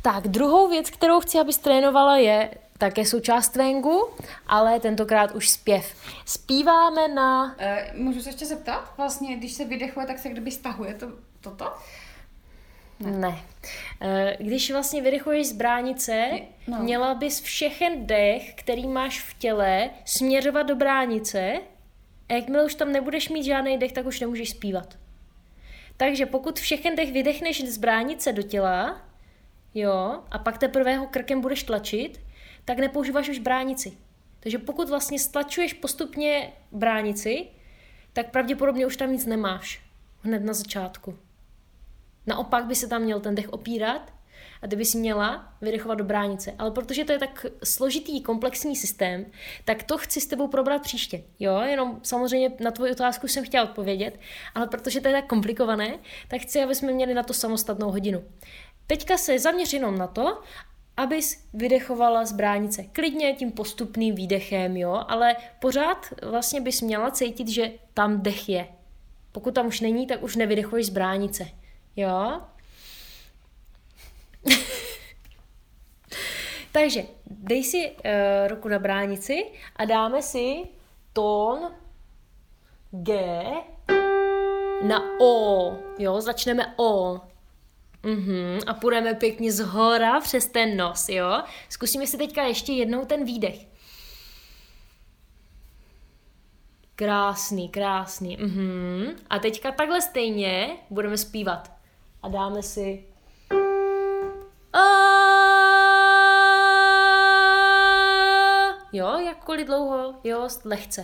Tak, druhou věc, kterou chci, abys trénovala, je také součást tréninku, ale tentokrát už zpěv. Zpíváme na... Můžu se ještě zeptat? Vlastně, když se vydechuje, tak se kdyby stahuje toto? Ne. Když vlastně vydechuješ z bránice, měla bys všechen dech, který máš v těle, směřovat do bránice a jakmile už tam nebudeš mít žádný dech, tak už nemůžeš zpívat. Takže pokud všechen dech vydechneš z bránice do těla, jo, a pak teprve ho krkem budeš tlačit, tak nepoužíváš už bránici. Takže pokud vlastně stlačuješ postupně bránici, tak pravděpodobně už tam nic nemáš hned na začátku. Naopak by se tam měl ten dech opírat a ty bys měla vydechovat do bránice. Ale protože to je tak složitý, komplexní systém, tak to chci s tebou probrat příště. Jo, jenom samozřejmě na tvoji otázku jsem chtěla odpovědět, ale protože to je tak komplikované, tak chci, aby jsme měli na to samostatnou hodinu. Teďka se zaměř jenom na to, abys vydechovala z bránice. Klidně tím postupným výdechem, jo, ale pořád vlastně bys měla cítit, že tam dech je. Pokud tam už není, tak už nevydechuješ z bránice. Jo? Takže dej si ruku na bránici a dáme si tón G na O. Jo, začneme O. A půjdeme pěkně zhora přes ten nos, jo? Zkusíme si teďka ještě jednou ten výdech. Krásný, krásný. A teďka takhle stejně budeme zpívat. A dáme si... Jo, jakkoliv dlouho, jo, lehce.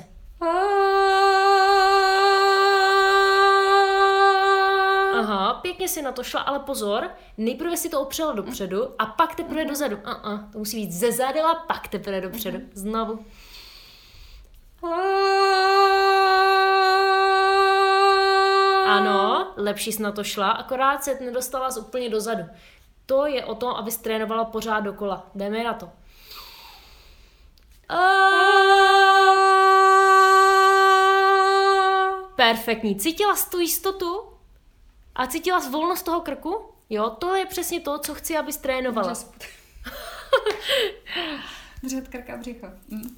Aha, pěkně si na to šla, ale pozor, nejprve si to opřela dopředu a pak teprve dozadu. To musí být ze zadu a pak teprve dopředu. Znovu. Ano, lepší jsi na to šla, akorát se nedostala z úplně dozadu. To je o tom, abys trénovala pořád dokola. Jdeme na to. Perfektní. Cítila jsi tu jistotu? A cítila jsi volnost toho krku? Jo, to je přesně to, co chci, abys trénovala. Dřet krk a břicho.